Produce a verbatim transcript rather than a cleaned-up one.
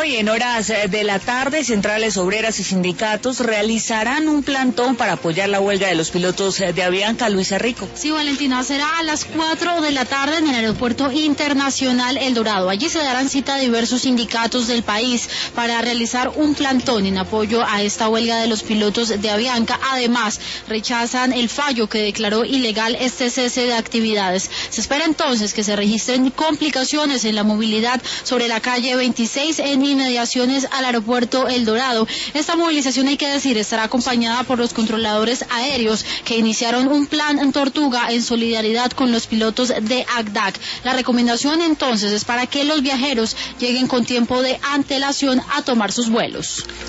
hoy en horas de la tarde, centrales obreras y sindicatos realizarán un plantón para apoyar la huelga de los pilotos de Avianca. Luisa Rico. Sí, Valentina, será a las cuatro de la tarde en el Aeropuerto Internacional El Dorado. Allí se darán cita a diversos sindicatos del país para realizar un plantón en apoyo a esta huelga de los pilotos de Avianca. Además, rechazan el fallo que declaró ilegal este cese de actividades. Se espera entonces que se registren complicaciones en la movilidad sobre la calle veintiséis en inmediaciones al Aeropuerto El Dorado. Esta movilización, hay que decir, estará acompañada por los controladores aéreos que iniciaron un plan Tortuga en solidaridad con los pilotos de A C D A C. La recomendación entonces es para que los viajeros lleguen con tiempo de antelación a tomar sus vuelos.